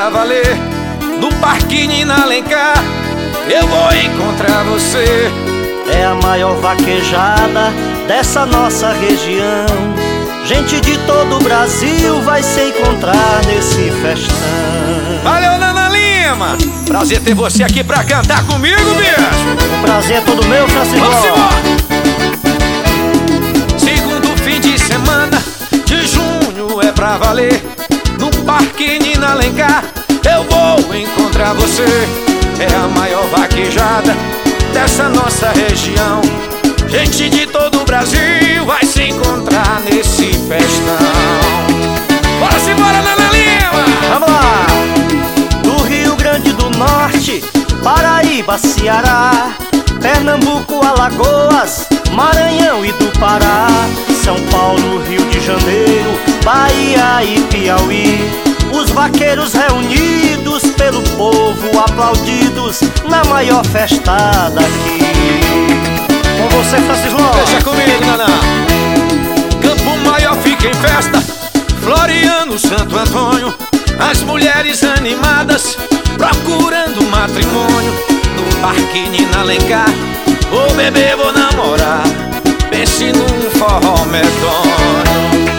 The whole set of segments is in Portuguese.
pra valer. No Parque Nina Alencar eu vou encontrar você. É a maior vaquejada dessa nossa região. Gente de todo o Brasil vai se encontrar nesse festão. Valeu, Nana Lima! Prazer ter você aqui pra cantar comigo, bicho! O prazer é todo meu, Francisco. Vamos embora! Segundo fim de semana de junho é pra valer. No Parque Nina Alencar eu vou encontrar você. É a maior vaquejada dessa nossa região. Gente de todo o Brasil vai se encontrar nesse festão. Bora se embora, Nana Lima! Vamos lá! Do Rio Grande do Norte, Paraíba, Ceará, Pernambuco, Alagoas, Maranhão e do Pará, São Paulo, Rio de Janeiro, Bahia e Piauí. Os vaqueiros reunidos pelo povo, aplaudidos na maior festada aqui. Com você, Francisco. Deixa comigo, Naná. Campo Maior fica em festa, Floriano, Santo Antônio. As mulheres animadas procurando matrimônio. No Parque Nina Alencar vou beber, vou namorar. Pense num forró medonho.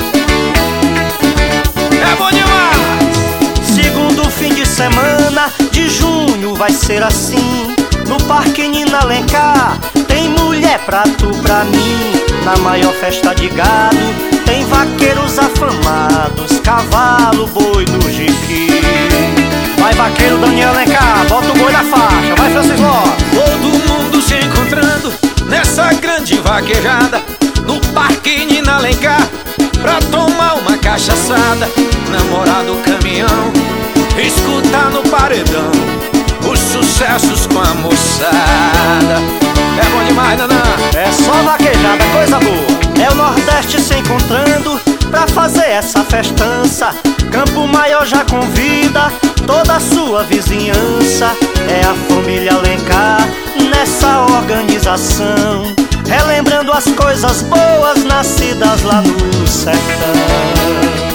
É bom demais! Segundo fim de semana de junho vai ser assim. No Parque Nina Alencar tem mulher pra tu, pra mim. Na maior festa de gado tem vaqueiros afamados, cavalo, boi no jiqui. Vai, vaqueiro Daniel Alencar, bota o boi na faixa. Vai, Francisco. Todo mundo se encontrando nessa grande vaquejada. No Parque Nina Alencar pra tomar uma cachaçada. Namorar no caminhão, escutar no paredão os sucessos com a moçada. É bom demais, Naná. É só vaquejada, coisa boa. É o Nordeste se encontrando pra fazer essa festança. Campo Maior já convida toda a sua vizinhança. É a família Alencar nessa organização, relembrando as coisas boas nascidas lá no sertão.